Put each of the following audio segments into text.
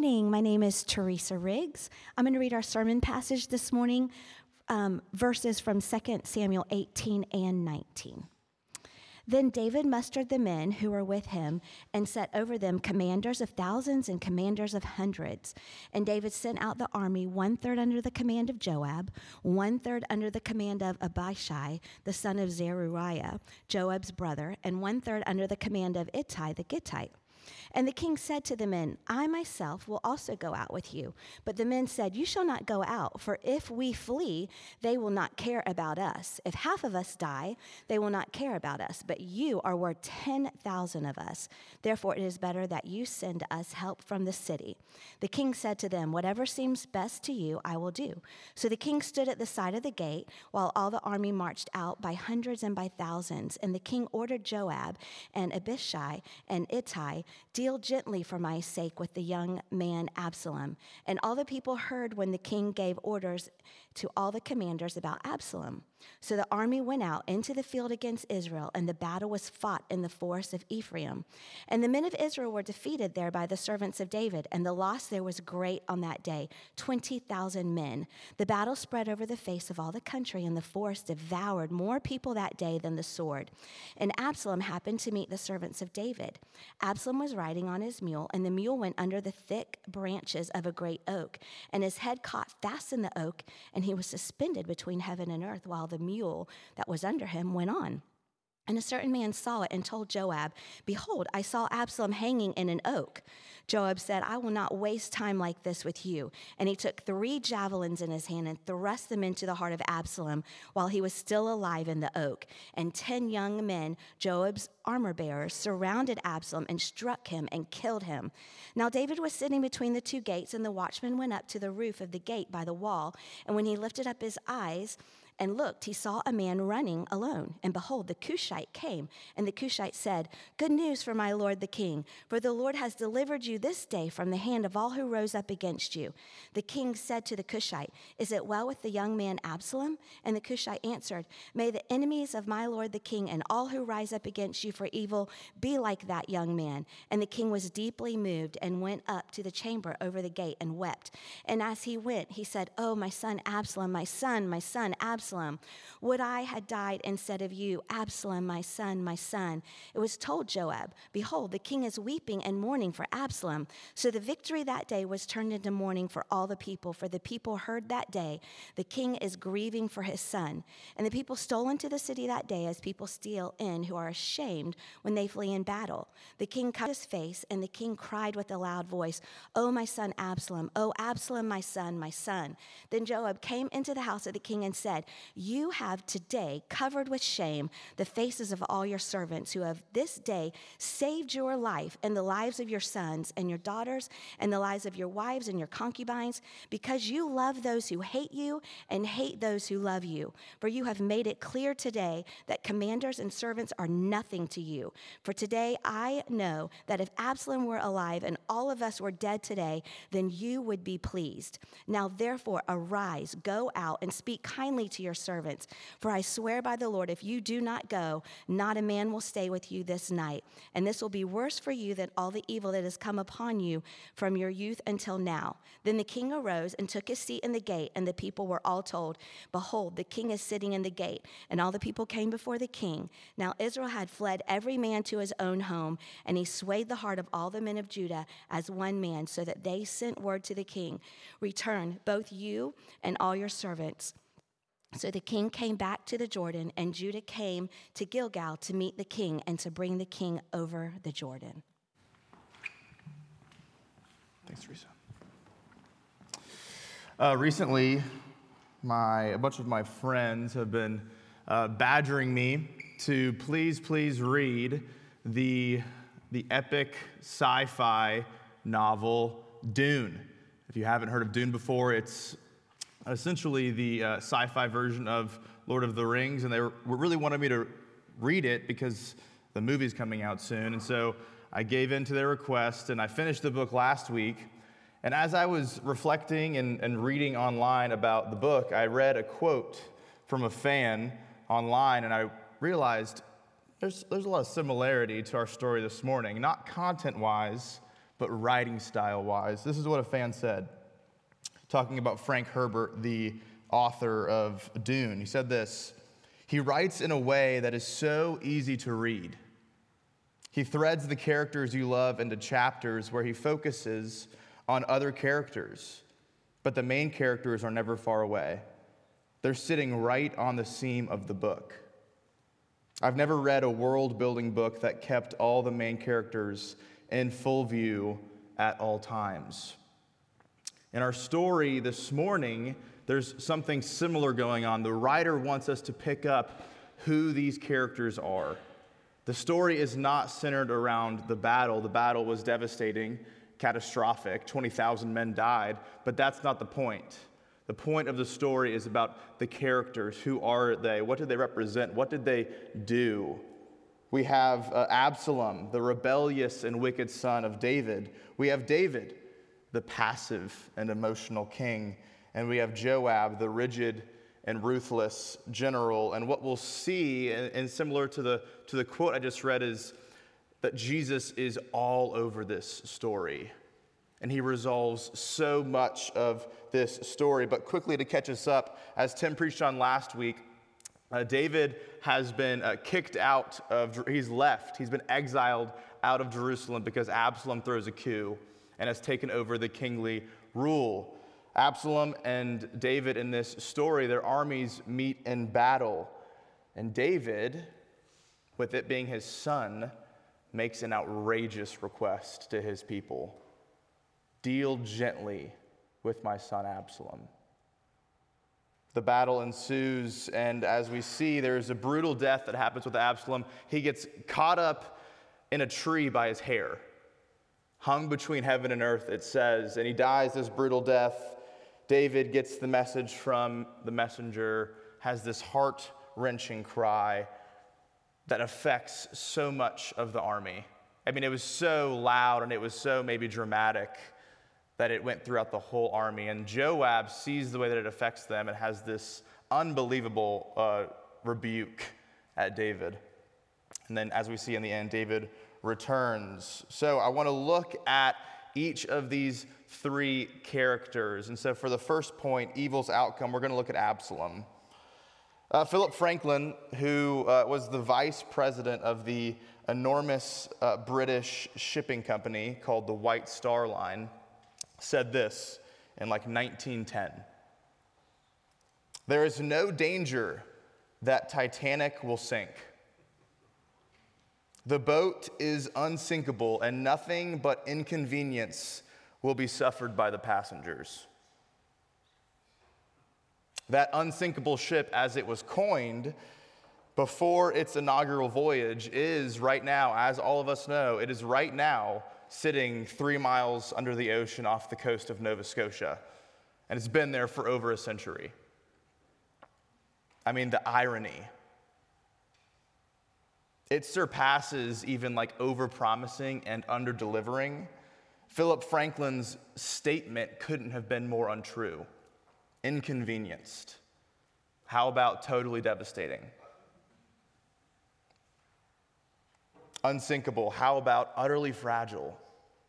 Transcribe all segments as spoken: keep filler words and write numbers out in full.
morning. My name is Teresa Riggs. I'm going to read our sermon passage this morning, um, verses from Second Samuel eighteen and nineteen. Then David mustered the men who were with him and set over them commanders of thousands and commanders of hundreds. And David sent out the army, one-third under the command of Joab, one-third under the command of Abishai, the son of Zeruiah, Joab's brother, and one-third under the command of Ittai the Gittite. And the king said to the men, I myself will also go out with you. But the men said, you shall not go out, for if we flee, they will not care about us. If half of us die, they will not care about us. But you are worth ten thousand of us. Therefore it is better that you send us help from the city. The king said to them, whatever seems best to you, I will do. So the king stood at the side of the gate, while all the army marched out by hundreds and by thousands. And the king ordered Joab and Abishai and Ittai, deal gently for my sake with the young man Absalom. And all the people heard when the king gave orders to all the commanders about Absalom. So the army went out into the field against Israel, and the battle was fought in the forest of Ephraim. And the men of Israel were defeated there by the servants of David, and the loss there was great on that day, twenty thousand men. The battle spread over the face of all the country, and the forest devoured more people that day than the sword. And Absalom happened to meet the servants of David. Absalom was riding on his mule, and the mule went under the thick branches of a great oak, and his head caught fast in the oak, and he was suspended between heaven and earth while the mule that was under him went on. And a certain man saw it and told Joab, behold, I saw Absalom hanging in an oak. Joab said, I will not waste time like this with you. And he took three javelins in his hand and thrust them into the heart of Absalom while he was still alive in the oak. And ten young men, Joab's armor bearers, surrounded Absalom and struck him and killed him. Now David was sitting between the two gates, and the watchman went up to the roof of the gate by the wall. And when he lifted up his eyes and looked, he saw a man running alone. And behold, the Cushite came. And the Cushite said, good news for my lord the king, for the Lord has delivered you this day from the hand of all who rose up against you. The king said to the Cushite, is it well with the young man Absalom? And the Cushite answered, may the enemies of my lord the king and all who rise up against you for evil be like that young man. And the king was deeply moved and went up to the chamber over the gate and wept. And as he went, he said, oh, my son Absalom, my son, my son Absalom. Absalom. Would I had died instead of you, Absalom, my son, my son. It was told Joab, behold, the king is weeping and mourning for Absalom. So the victory that day was turned into mourning for all the people, for the people heard that day, the king is grieving for his son. And the people stole into the city that day as people steal in who are ashamed when they flee in battle. The king covered his face, and the king cried with a loud voice, oh, my son Absalom, oh, Absalom, my son, my son. Then Joab came into the house of the king and said, you have today covered with shame the faces of all your servants who have this day saved your life and the lives of your sons and your daughters and the lives of your wives and your concubines, because you love those who hate you and hate those who love you. For you have made it clear today that commanders and servants are nothing to you. For today I know that if Absalom were alive and all of us were dead today, then you would be pleased. Now therefore arise, go out and speak kindly to your servants. For I swear by the Lord, if you do not go, not a man will stay with you this night. And this will be worse for you than all the evil that has come upon you from your youth until now. Then the king arose and took his seat in the gate, and the people were all told, behold, the king is sitting in the gate. And all the people came before the king. Now Israel had fled every man to his own home, and he swayed the heart of all the men of Judah as one man, so that they sent word to the king, return, both you and all your servants. So the king came back to the Jordan, and Judah came to Gilgal to meet the king and to bring the king over the Jordan. Thanks, Teresa. Uh, recently, my a bunch of my friends have been uh, badgering me to please, please read the, the epic sci-fi novel Dune. If you haven't heard of Dune before, it's essentially the uh, sci-fi version of Lord of the Rings, and they were, really wanted me to read it because the movie's coming out soon. And so I gave in to their request, and I finished the book last week. And as I was reflecting and, and reading online about the book, I read a quote from a fan online, and I realized there's, there's a lot of similarity to our story this morning, not content-wise, but writing style-wise. This is what a fan said, talking about Frank Herbert, the author of Dune. He said this: "He writes in a way that is so easy to read. He threads the characters you love into chapters where he focuses on other characters, but the main characters are never far away. They're sitting right on the seam of the book. I've never read a world-building book that kept all the main characters in full view at all times." In our story this morning, there's something similar going on. The writer wants us to pick up who these characters are. The story is not centered around the battle. The battle was devastating, catastrophic. twenty thousand men died, but that's not the point. The point of the story is about the characters. Who are they? What did they represent? What did they do? We have uh, Absalom, the rebellious and wicked son of David. We have David, the passive and emotional king. And we have Joab, the rigid and ruthless general. And what we'll see, and, and similar to the, to the quote I just read, is that Jesus is all over this story. And he resolves so much of this story. But quickly to catch us up, as Tim preached on last week, uh, David has been uh, kicked out of, he's left, he's been exiled out of Jerusalem because Absalom throws a coup and has taken over the kingly rule. Absalom and David in this story, their armies meet in battle. And David, with it being his son, makes an outrageous request to his people: "Deal gently with my son Absalom." The battle ensues, and as we see, there's a brutal death that happens with Absalom. He gets caught up in a tree by his hair, hung between heaven and earth, it says, and he dies this brutal death. David gets the message from the messenger, has this heart-wrenching cry that affects so much of the army. I mean, it was so loud and it was so maybe dramatic that it went throughout the whole army. And Joab sees the way that it affects them and has this unbelievable uh, rebuke at David. And then, as we see in the end, David returns. So I want to look at each of these three characters. And so for the first point, evil's outcome, we're going to look at Absalom. Uh, Philip Franklin, who uh, was the vice president of the enormous uh, British shipping company called the White Star Line, said this in like nineteen ten. "There is no danger that Titanic will sink. The boat is unsinkable, and nothing but inconvenience will be suffered by the passengers." That unsinkable ship, as it was coined before its inaugural voyage, is right now, as all of us know, it is right now sitting three miles under the ocean off the coast of Nova Scotia. And it's been there for over a century. I mean, the irony. It surpasses even like over-promising and under-delivering. Philip Franklin's statement couldn't have been more untrue. Inconvenienced. How about totally devastating? Unsinkable. How about utterly fragile?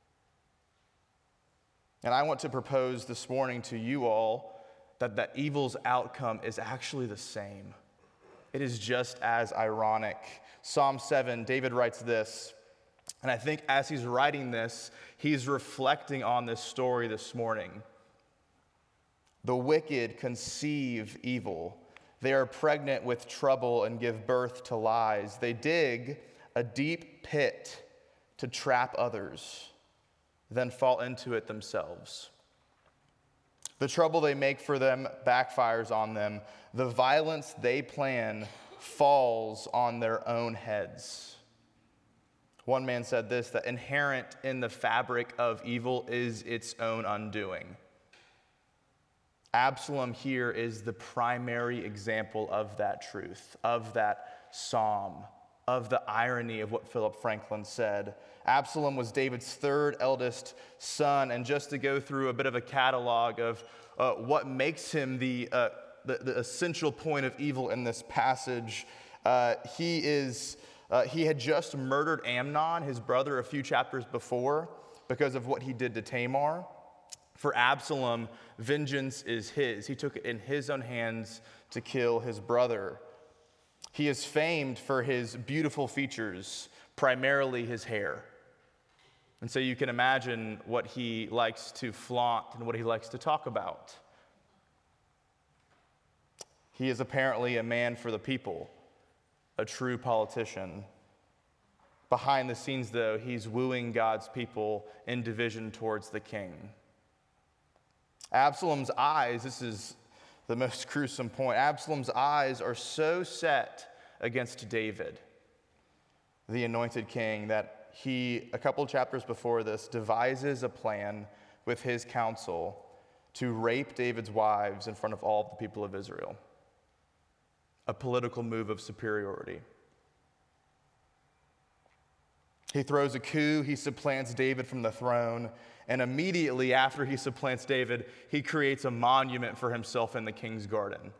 And I want to propose this morning to you all that that evil's outcome is actually the same. It is just as ironic. Psalm seven, David writes this, and I think as he's writing this, he's reflecting on this story this morning. "The wicked conceive evil. They are pregnant with trouble and give birth to lies. They dig a deep pit to trap others, then fall into it themselves. The trouble they make for them backfires on them. The violence they plan falls on their own heads." One man said this, that inherent in the fabric of evil is its own undoing. Absalom here is the primary example of that truth, of that psalm, of the irony of what Philip Franklin said. Absalom was David's third eldest son, and just to go through a bit of a catalog of uh, what makes him the, uh, the, the essential point of evil in this passage, uh, he is uh, he had just murdered Amnon, his brother, a few chapters before. because of what he did to Tamar. For Absalom, vengeance is his. He took it in his own hands to kill his brother. He is famed for his beautiful features, primarily his hair. And so you can imagine what he likes to flaunt and what he likes to talk about. He is apparently a man for the people, a true politician. Behind the scenes, though, he's wooing God's people in division towards the king. Absalom's eyes, this is the most gruesome point, Absalom's eyes are so set against David, the anointed king, that he, a couple chapters before this, devises a plan with his council to rape David's wives in front of all of the people of Israel. A political move of superiority. He throws a coup, he supplants David from the throne, and immediately after he supplants David, he creates a monument for himself in the king's garden.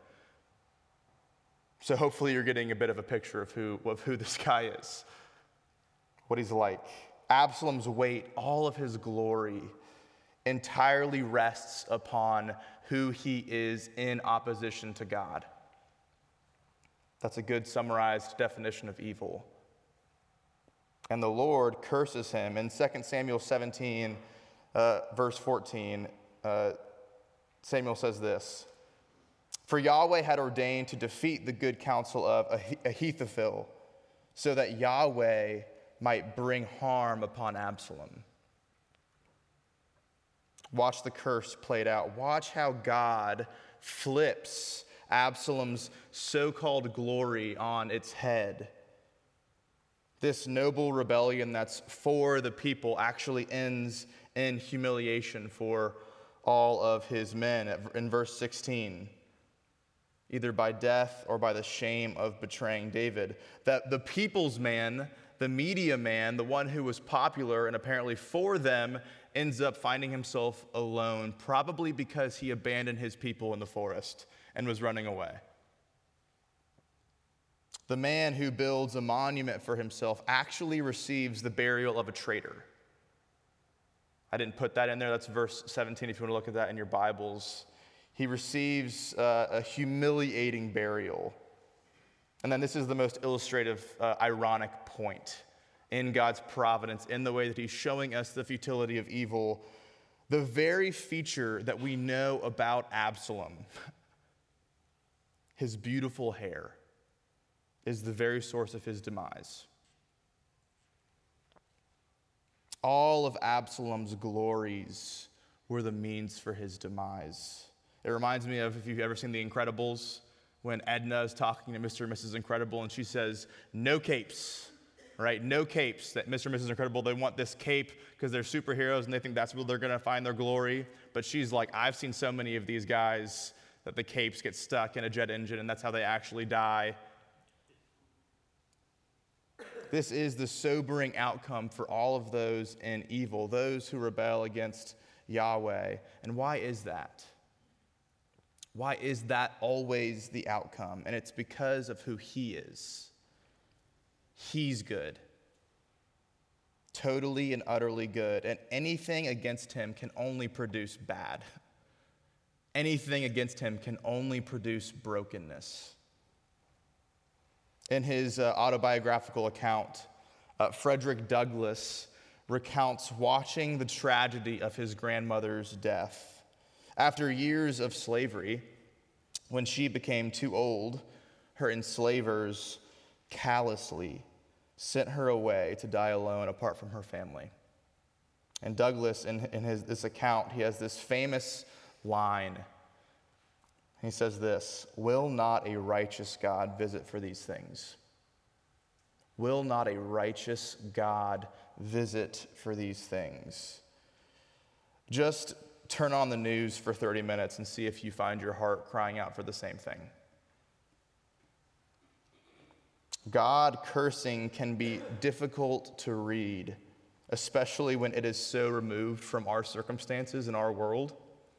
So hopefully you're getting a bit of a picture of who, of who this guy is, what he's like. Absalom's weight, all of his glory, entirely rests upon who he is in opposition to God. That's a good summarized definition of evil. And the Lord curses him. In Second Samuel seventeen, uh, verse fourteen, uh, Samuel says this: "For Yahweh had ordained to defeat the good counsel of Ahithophel, so that Yahweh might bring harm upon Absalom." Watch the curse played out. Watch how God flips Absalom's so-called glory on its head. This noble rebellion that's for the people actually ends in humiliation for all of his men. In verse sixteen, either by death or by the shame of betraying David. That the people's man, the media man, the one who was popular and apparently for them, ends up finding himself alone, probably because he abandoned his people in the forest and was running away. The man who builds a monument for himself actually receives the burial of a traitor. I didn't put that in there. That's verse seventeen if you want to look at that in your Bibles. He receives uh, a humiliating burial. And then this is the most illustrative, uh, ironic point in God's providence, in the way that he's showing us the futility of evil. The very feature that we know about Absalom, his beautiful hair, is the very source of his demise. All of Absalom's glories were the means for his demise. It reminds me of, if you've ever seen The Incredibles, when Edna is talking to Mister and Missus Incredible, and she says, "No capes," right? No capes. That Mister and Missus Incredible, they want this cape because they're superheroes and they think that's where they're going to find their glory. But she's like, "I've seen so many of these guys that the capes get stuck in a jet engine, and that's how they actually die." This is the sobering outcome for all of those in evil, those who rebel against Yahweh. And why is that? Why is that always the outcome? And it's because of who he is. He's good. Totally and utterly good. And anything against him can only produce bad. Anything against him can only produce brokenness. In his uh, autobiographical account, uh, Frederick Douglass recounts watching the tragedy of his grandmother's death. After years of slavery, when she became too old, her enslavers callously sent her away to die alone apart from her family. And Douglass, in, in his, this account, he has this famous line. He says this: "Will not a righteous God visit for these things? Will not a righteous God visit for these things?" Just turn on the news for thirty minutes and see if you find your heart crying out for the same thing. God cursing can be difficult to read, especially when it is so removed from our circumstances in our world.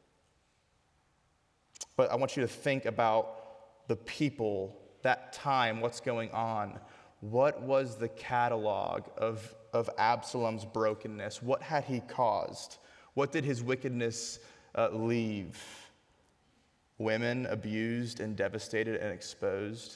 But I want you to think about the people, that time, what's going on. What was the catalog of of Absalom's brokenness. What had he caused? What did his wickedness uh, leave? Women abused and devastated and exposed.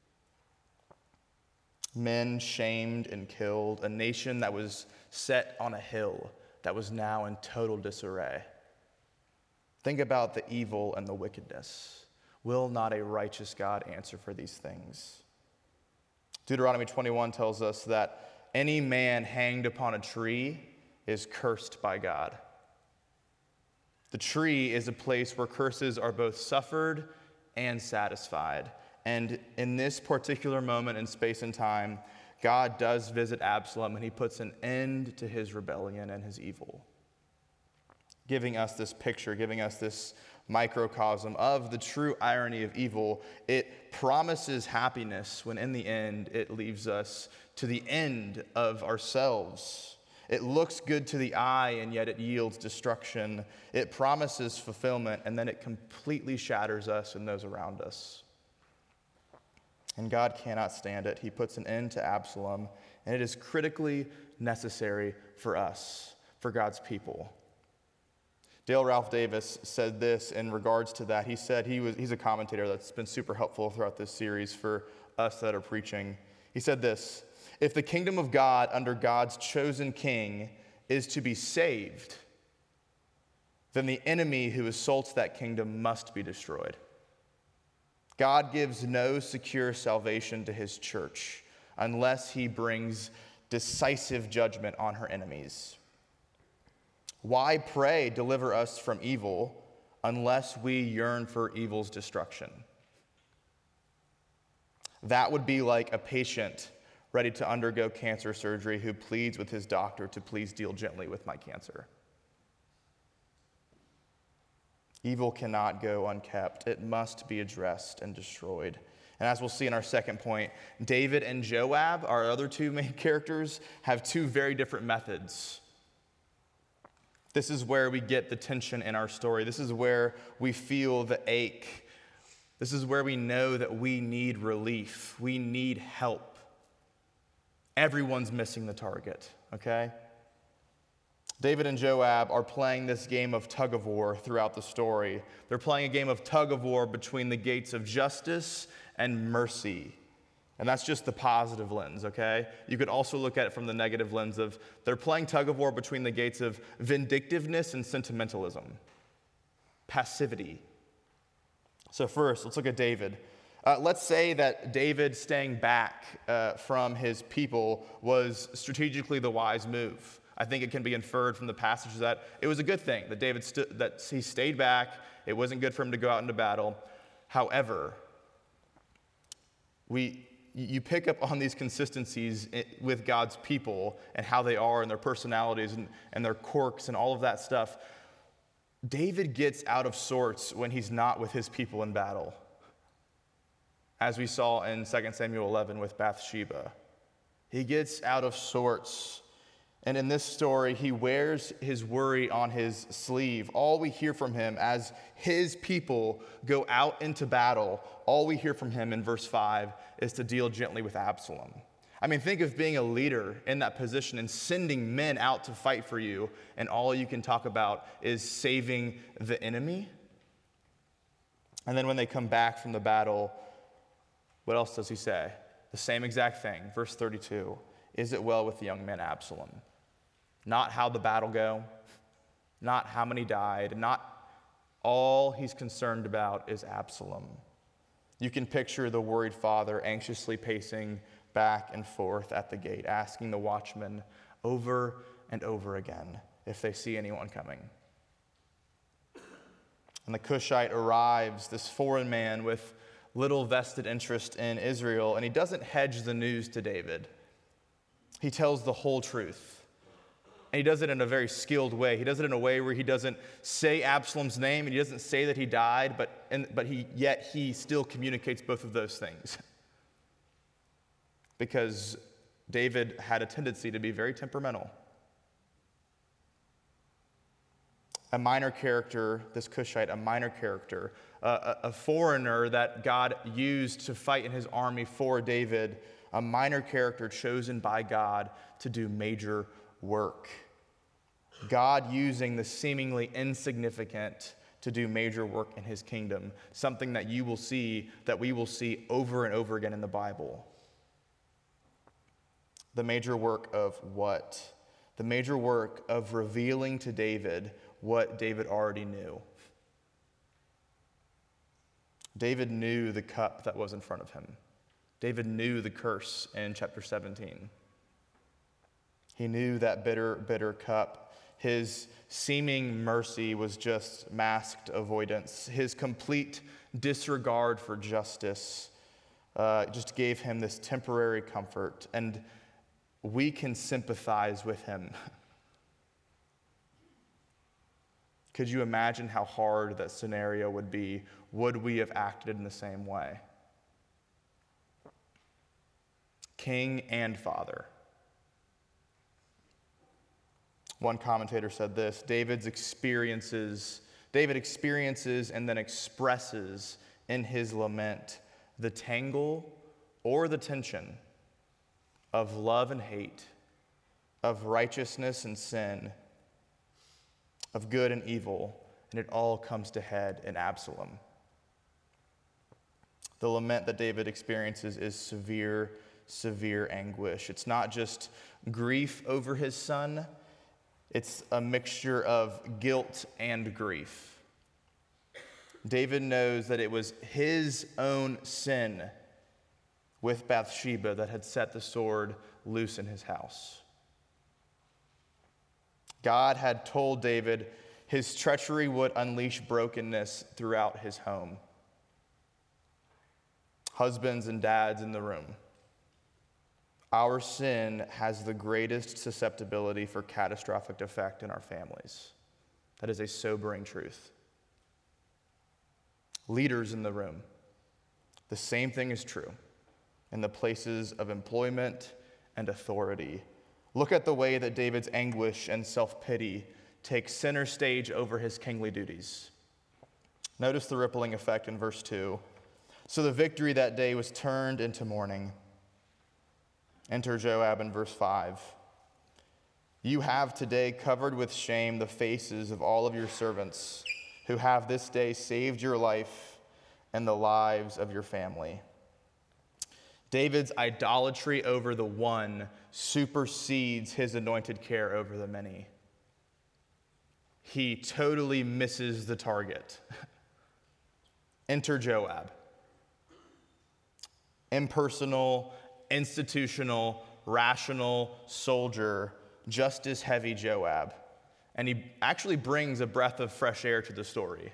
Men shamed and killed. A nation that was set on a hill that was now in total disarray. Think about the evil and the wickedness. Will not a righteous God answer for these things? Deuteronomy twenty-one tells us that any man hanged upon a tree is cursed by God. The tree is a place where curses are both suffered and satisfied. And in this particular moment in space and time, God does visit Absalom, and he puts an end to his rebellion and his evil, giving us this picture, giving us this microcosm of the true irony of evil. It promises happiness when in the end it leaves us to the end of ourselves. It looks good to the eye, and yet it yields destruction. It promises fulfillment, and then it completely shatters us and those around us. And God cannot stand it. He puts an end to Absalom, and it is critically necessary for us, for God's people. Dale Ralph Davis said this in regards to that. He said, he was, he's a commentator that's been super helpful throughout this series for us that are preaching. He said this: if the kingdom of God under God's chosen king is to be saved, then the enemy who assaults that kingdom must be destroyed. God gives no secure salvation to his church unless he brings decisive judgment on her enemies. Why pray, deliver us from evil, unless we yearn for evil's destruction? That would be like a patient ready to undergo cancer surgery who pleads with his doctor to please deal gently with my cancer. Evil cannot go unkept. It must be addressed and destroyed. And as we'll see in our second point, David and Joab, our other two main characters, have two very different methods. This is where we get the tension in our story. This is where we feel the ache. This is where we know that we need relief. We need help. Everyone's missing the target, okay? David and Joab are playing this game of tug of war throughout the story. They're playing a game of tug of war between the gates of justice and mercy. And that's just the positive lens, okay? You could also look at it from the negative lens of they're playing tug of war between the gates of vindictiveness and sentimentalism, passivity. So first, let's look at David. Uh, let's say that David staying back uh, from his people was strategically the wise move. I think it can be inferred from the passage that it was a good thing that David stu- that he stayed back. It wasn't good for him to go out into battle. However, we you pick up on these consistencies with God's people and how they are and their personalities and, and their quirks and all of that stuff. David gets out of sorts when he's not with his people in battle, as we saw in Second Samuel eleven with Bathsheba. He gets out of sorts. And in this story, he wears his worry on his sleeve. All we hear from him as his people go out into battle, all we hear from him in verse five is to deal gently with Absalom. I mean, think of being a leader in that position and sending men out to fight for you, and all you can talk about is saving the enemy. And then when they come back from the battle, what else does he say? The same exact thing. Verse thirty-two, is it well with the young man Absalom? Not how the battle go, not how many died, not all he's concerned about is Absalom. You can picture the worried father anxiously pacing back and forth at the gate, asking the watchmen over and over again if they see anyone coming. And the Cushite arrives, this foreign man with little vested interest in Israel, and he doesn't hedge the news to David. He tells the whole truth. And he does it in a very skilled way. He does it in a way where he doesn't say Absalom's name and he doesn't say that he died, but, and, but he, yet he still communicates both of those things. Because David had a tendency to be very temperamental. A minor character, this Cushite, a minor character, uh, a, a foreigner that God used to fight in his army for David, a minor character chosen by God to do major work. God using the seemingly insignificant to do major work in his kingdom, something that you will see, that we will see over and over again in the Bible. The major work of what? The major work of revealing to David what David already knew. David knew the cup that was in front of him. David knew the curse in chapter seventeen. He knew that bitter, bitter cup. His seeming mercy was just masked avoidance. His complete disregard for justice uh, just gave him this temporary comfort. And we can sympathize with him. Could you imagine how hard that scenario would be? Would we have acted in the same way? King and father. One commentator said this: David's experiences, David experiences and then expresses in his lament the tangle or the tension of love and hate, of righteousness and sin, of good and evil, and it all comes to head in Absalom. The lament that David experiences is severe, severe anguish. It's not just grief over his son, it's a mixture of guilt and grief. David knows that it was his own sin with Bathsheba that had set the sword loose in his house. God had told David his treachery would unleash brokenness throughout his home. Husbands and dads in the room, our sin has the greatest susceptibility for catastrophic effect in our families. That is a sobering truth. Leaders in the room, the same thing is true in the places of employment and authority. Look at the way that David's anguish and self-pity take center stage over his kingly duties. Notice the rippling effect in verse two. So the victory that day was turned into mourning. Enter Joab in verse five. You have today covered with shame the faces of all of your servants who have this day saved your life and the lives of your family. David's idolatry over the one supersedes his anointed care over the many. He totally misses the target. Enter Joab. Impersonal, institutional, rational soldier, justice-heavy Joab. And he actually brings a breath of fresh air to the story.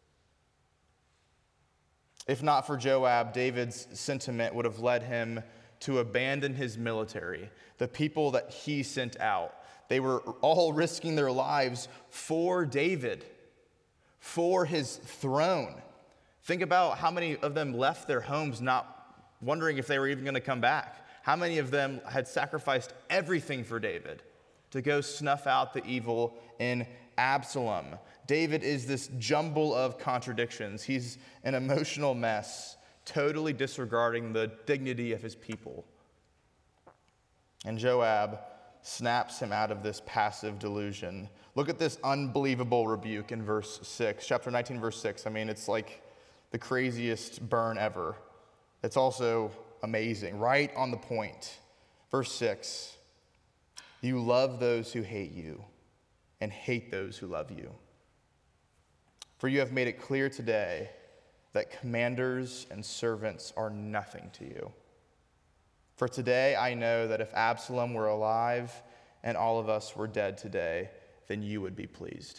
If not for Joab, David's sentiment would have led him to abandon his military, the people that he sent out. They were all risking their lives for David, for his throne. Think about how many of them left their homes not wondering if they were even going to come back. How many of them had sacrificed everything for David to go snuff out the evil in Absalom? David is this jumble of contradictions. He's an emotional mess, totally disregarding the dignity of his people. And Joab snaps him out of this passive delusion. Look at this unbelievable rebuke in verse six, chapter nineteen, verse six. I mean, it's like the craziest burn ever. It's also amazing, right on the point. Verse six, you love those who hate you and hate those who love you. For you have made it clear today that commanders and servants are nothing to you. For today I know that if Absalom were alive and all of us were dead today, then you would be pleased.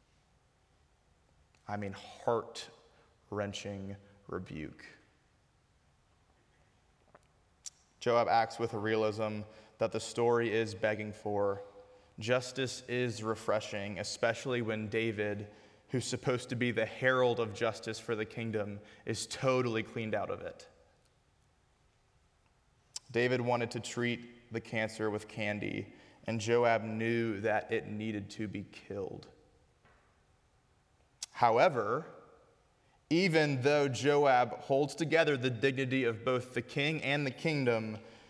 I mean, heart-wrenching rebuke. Joab acts with a realism that the story is begging for. Justice is refreshing, especially when David, who's supposed to be the herald of justice for the kingdom, is totally cleaned out of it. David wanted to treat the cancer with candy, and Joab knew that it needed to be killed. However, even though Joab holds together the dignity of both the king and the kingdom,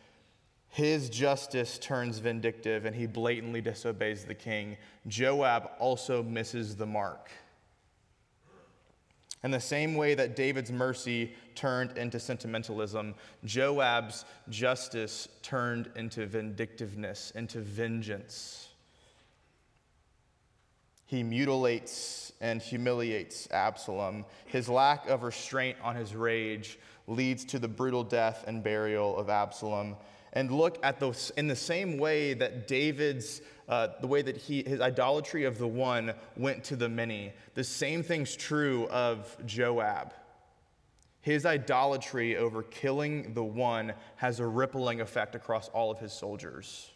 His justice turns vindictive, and he blatantly disobeys the king. Joab also misses the mark. In the same way that David's mercy turned into sentimentalism, Joab's justice turned into vindictiveness, into vengeance. He mutilates and humiliates Absalom. His lack of restraint on his rage leads to the brutal death and burial of Absalom. And look at those in the same way that David's, uh, the way that he, his idolatry of the one went to the many. The same thing's true of Joab. His idolatry over killing the one has a rippling effect across all of his soldiers.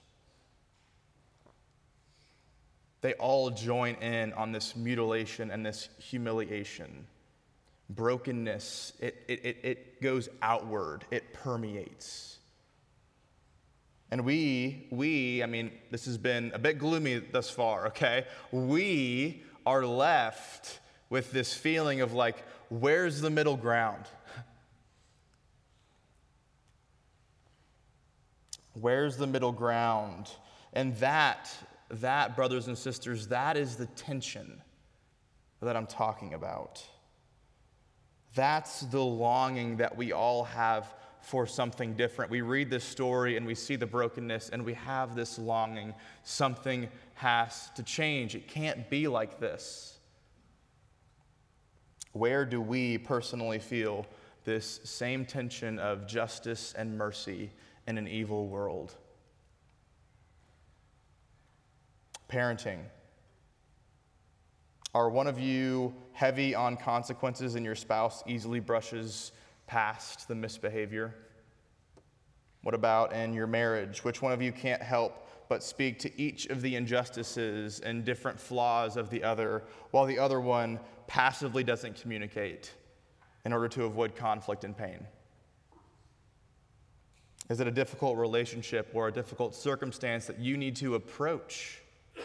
They all join in on this mutilation and this humiliation. Brokenness, it, it, it, it goes outward, it permeates. And we, we, I mean, this has been a bit gloomy thus far, okay? We are left with this feeling of like, where's the middle ground? Where's the middle ground? And that, that, brothers and sisters, that is the tension that I'm talking about. That's the longing that we all have for something different. We read this story and we see the brokenness and we have this longing. Something has to change. It can't be like this. Where do we personally feel this same tension of justice and mercy in an evil world? Parenting. Are one of you heavy on consequences and your spouse easily brushes past the misbehavior? What about in your marriage? Which one of you can't help but speak to each of the injustices and different flaws of the other, while the other one passively doesn't communicate in order to avoid conflict and pain? Is it a difficult relationship or a difficult circumstance that you need to approach?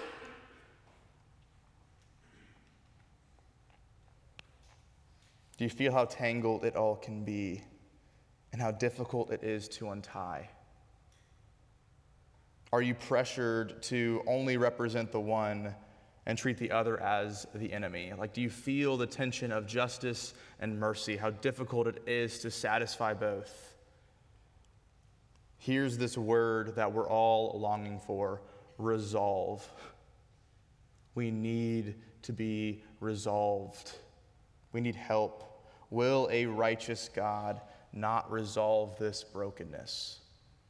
Do you feel how tangled it all can be and how difficult it is to untie? Are you pressured to only represent the one and treat the other as the enemy? Like, do you feel the tension of justice and mercy, how difficult it is to satisfy both? Here's this word that we're all longing for: resolve. We need to be resolved. We need help. Will a righteous God not resolve this brokenness?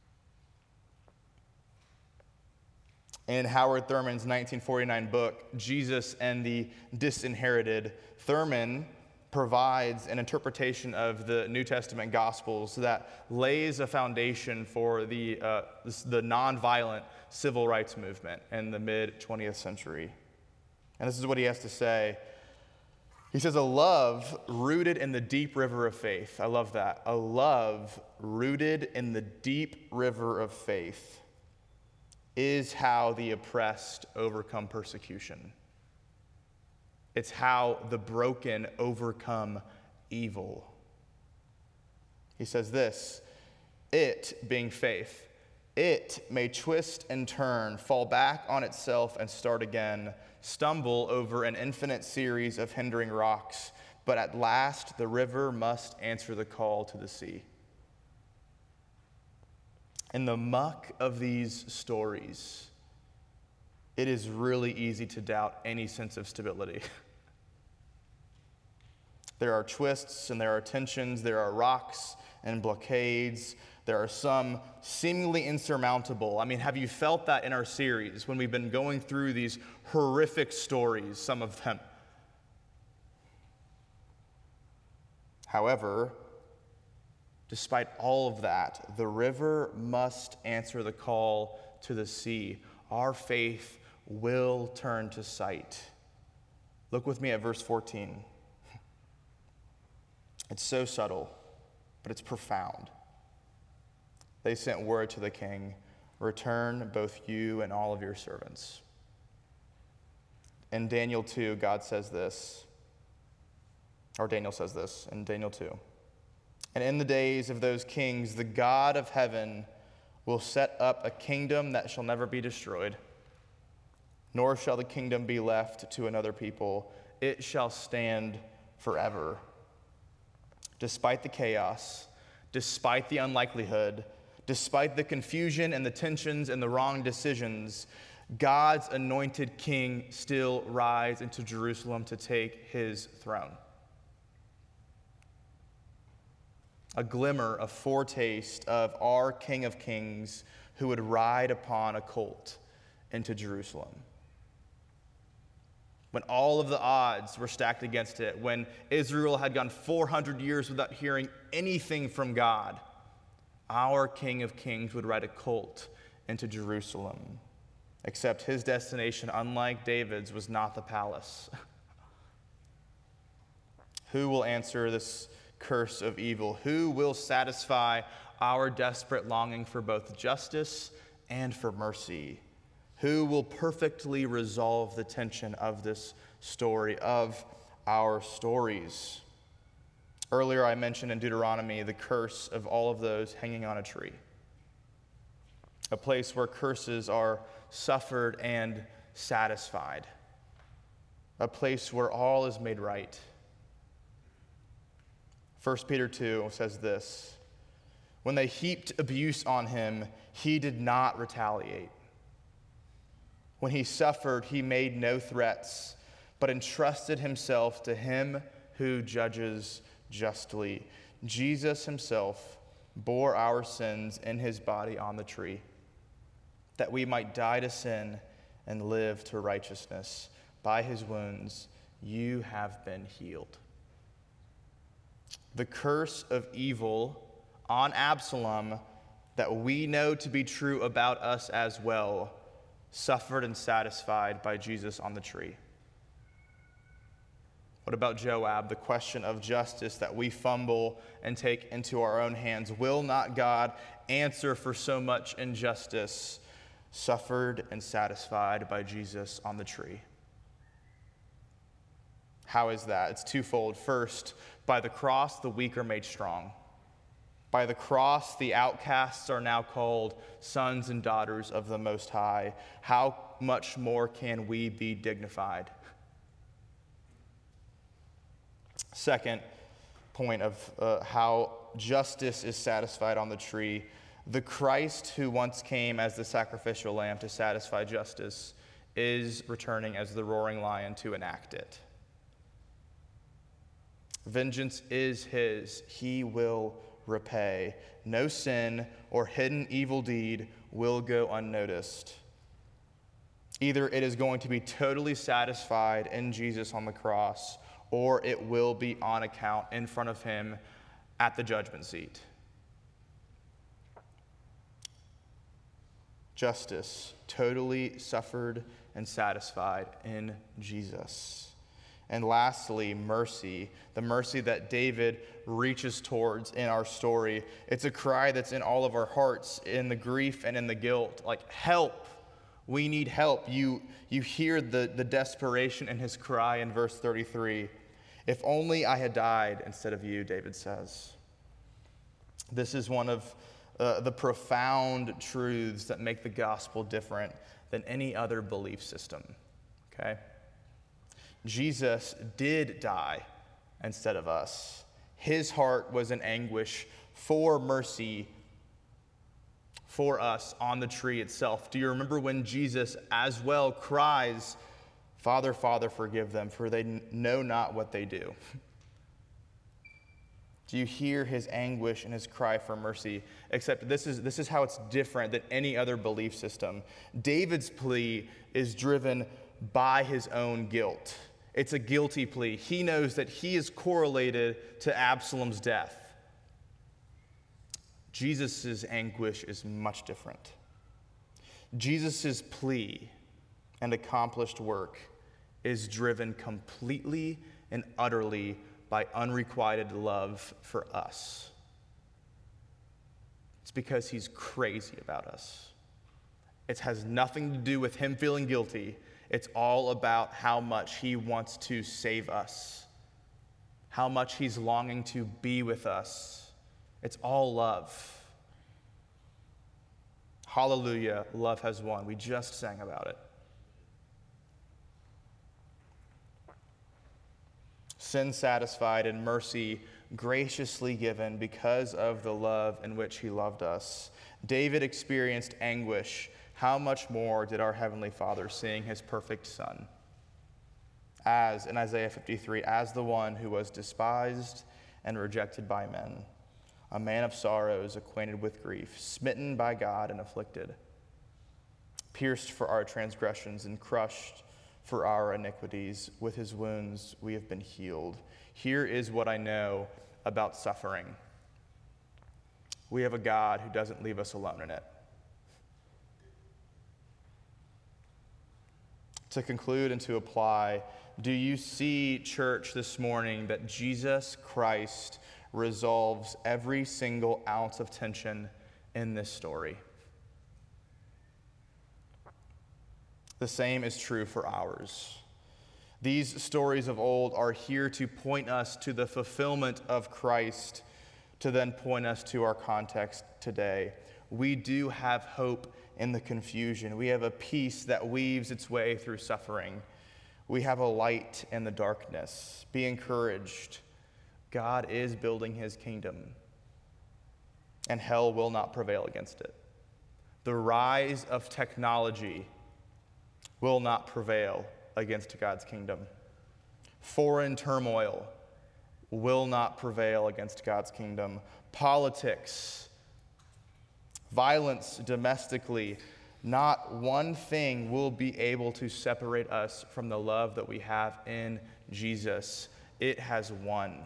In Howard Thurman's nineteen forty-nine book, Jesus and the Disinherited, Thurman provides an interpretation of the New Testament Gospels that lays a foundation for the, uh, the nonviolent civil rights movement in the mid-twentieth century. And this is what he has to say. He says, a love rooted in the deep river of faith. I love that. A love rooted in the deep river of faith is how the oppressed overcome persecution. It's how the broken overcome evil. He says this: it, being faith, it may twist and turn, fall back on itself and start again, stumble over an infinite series of hindering rocks, but at last the river must answer the call to the sea. In the muck of these stories, it is really easy to doubt any sense of stability. There are twists and there are tensions, there are rocks and blockades. There are some seemingly insurmountable. I mean, have you felt that in our series when we've been going through these horrific stories, some of them? However, despite all of that, the river must answer the call to the sea. Our faith will turn to sight. Look with me at verse fourteen. It's so subtle, but it's profound. They sent word to the king, return both you and all of your servants. In Daniel two, God says this, or Daniel says this in Daniel two. And in the days of those kings, the God of heaven will set up a kingdom that shall never be destroyed, nor shall the kingdom be left to another people. It shall stand forever. Despite the chaos, despite the unlikelihood, despite the confusion and the tensions and the wrong decisions, God's anointed king still rides into Jerusalem to take his throne. A glimmer, a foretaste of our King of Kings who would ride upon a colt into Jerusalem. When all of the odds were stacked against it, when Israel had gone four hundred years without hearing anything from God, our King of Kings would ride a colt into Jerusalem. Except his destination, unlike David's, was not the palace. Who will answer this curse of evil? Who will satisfy our desperate longing for both justice and for mercy? Who will perfectly resolve the tension of this story, of our stories? Earlier I mentioned in Deuteronomy the curse of all of those hanging on a tree. A place where curses are suffered and satisfied. A place where all is made right. First Peter two says this: when they heaped abuse on him, he did not retaliate. When he suffered, he made no threats, but entrusted himself to him who judges justly. Jesus himself bore our sins in his body on the tree, that we might die to sin and live to righteousness. By his wounds you have been healed. The curse of evil on Absalom that we know to be true about us as well, suffered and satisfied by Jesus on the tree. What about Joab? The question of justice that we fumble and take into our own hands. Will not God answer for so much injustice, suffered and satisfied by Jesus on the tree? How is that? It's twofold. First, by the cross, the weak are made strong. By the cross, the outcasts are now called sons and daughters of the Most High. How much more can we be dignified? Second point of uh, how justice is satisfied on the tree. The Christ who once came as the sacrificial lamb to satisfy justice is returning as the roaring lion to enact it. Vengeance is his. He will repay. No sin or hidden evil deed will go unnoticed. Either it is going to be totally satisfied in Jesus on the cross, or it will be on account in front of him at the judgment seat. Justice, totally suffered and satisfied in Jesus. And lastly, mercy, the mercy that David reaches towards in our story. It's a cry that's in all of our hearts, in the grief and in the guilt. Like, help, we need help. You, you hear the, the desperation in his cry in verse thirty-three. If only I had died instead of you, David says. This is one of uh, the profound truths that make the gospel different than any other belief system, okay? Jesus did die instead of us. His heart was in anguish for mercy for us on the tree itself. Do you remember when Jesus as well cries, Father, Father, forgive them, for they know not what they do? Do you hear his anguish and his cry for mercy? Except this is, this is how it's different than any other belief system. David's plea is driven by his own guilt. It's a guilty plea. He knows that he is correlated to Absalom's death. Jesus' anguish is much different. Jesus' plea and accomplished work is driven completely and utterly by unrequited love for us. It's because he's crazy about us. It has nothing to do with him feeling guilty. It's all about how much he wants to save us, how much he's longing to be with us. It's all love. Hallelujah, love has won. We just sang about it. Sin satisfied and mercy graciously given because of the love in which he loved us. David experienced anguish. How much more did our Heavenly Father, seeing his perfect Son, as, in Isaiah fifty-three, as the one who was despised and rejected by men, a man of sorrows, acquainted with grief, smitten by God and afflicted, pierced for our transgressions and crushed for our iniquities. With his wounds we have been healed. Here is what I know about suffering. We have a God who doesn't leave us alone in it. To conclude and to apply, do you see, church, this morning that Jesus Christ resolves every single ounce of tension in this story? The same is true for ours. These stories of old are here to point us to the fulfillment of Christ, to then point us to our context today. We do have hope in the confusion. We have a peace that weaves its way through suffering. We have a light in the darkness. Be encouraged. God is building his kingdom, and hell will not prevail against it. The rise of technology will not prevail against God's kingdom. Foreign turmoil will not prevail against God's kingdom. Politics, violence domestically, not one thing will be able to separate us from the love that we have in Jesus. It has won.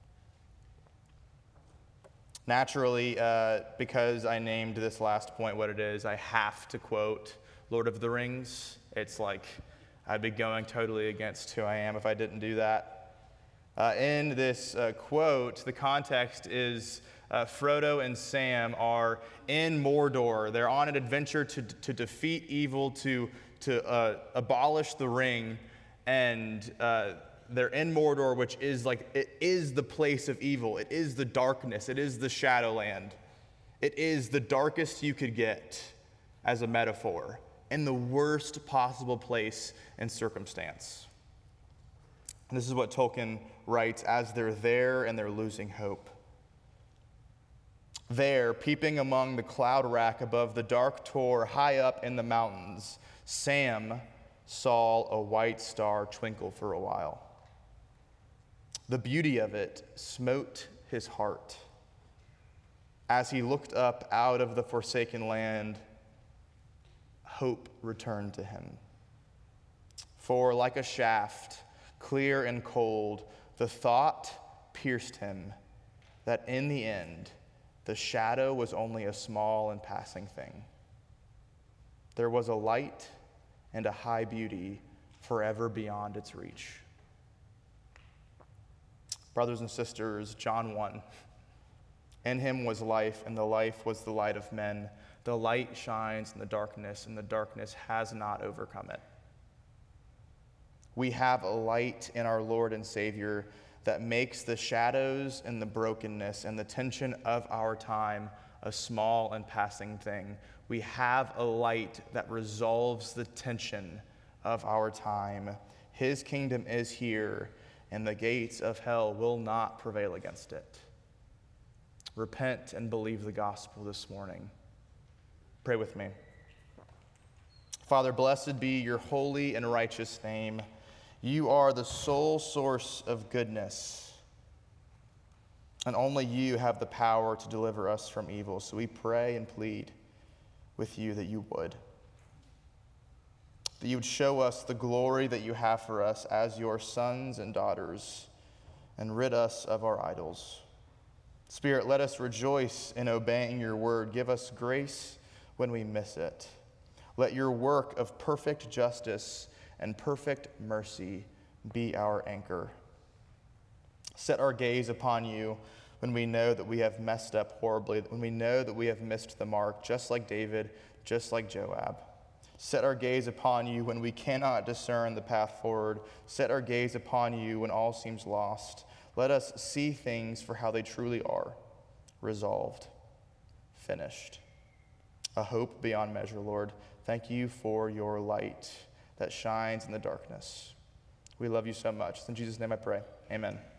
Naturally, uh, because I named this last point what it is, I have to quote Lord of the Rings. It's like I'd be going totally against who I am if I didn't do that. Uh, in this uh, quote, the context is uh, Frodo and Sam are in Mordor. They're on an adventure to, to defeat evil, to, to uh, abolish the ring, and uh, they're in Mordor, which is like, it is the place of evil. It is the darkness. It is the Shadowland. It is the darkest you could get as a metaphor, in the worst possible place and circumstance. And this is what Tolkien writes as they're there and they're losing hope. There, peeping among the cloud rack above the dark Tor, high up in the mountains, Sam saw a white star twinkle for a while. The beauty of it smote his heart. As he looked up out of the forsaken land, hope returned to him. For like a shaft, clear and cold, the thought pierced him that in the end, the shadow was only a small and passing thing. There was a light and a high beauty forever beyond its reach. Brothers and sisters, John one. In him was life, and the life was the light of men. The light shines in the darkness, and the darkness has not overcome it. We have a light in our Lord and Savior that makes the shadows and the brokenness and the tension of our time a small and passing thing. We have a light that resolves the tension of our time. His kingdom is here, and the gates of hell will not prevail against it. Repent and believe the gospel this morning. Pray with me. Father, blessed be your holy and righteous name. You are the sole source of goodness, and only you have the power to deliver us from evil. So we pray and plead with you that you would. That you would show us the glory that you have for us as your sons and daughters, and rid us of our idols. Spirit, let us rejoice in obeying your word. Give us grace when we miss it. Let your work of perfect justice and perfect mercy be our anchor. Set our gaze upon you when we know that we have messed up horribly, when we know that we have missed the mark, just like David, just like Joab. Set our gaze upon you when we cannot discern the path forward. Set our gaze upon you when all seems lost. Let us see things for how they truly are, resolved, finished. a hope beyond measure, Lord. Thank you for your light that shines in the darkness. We love you so much. In Jesus' name I pray. Amen.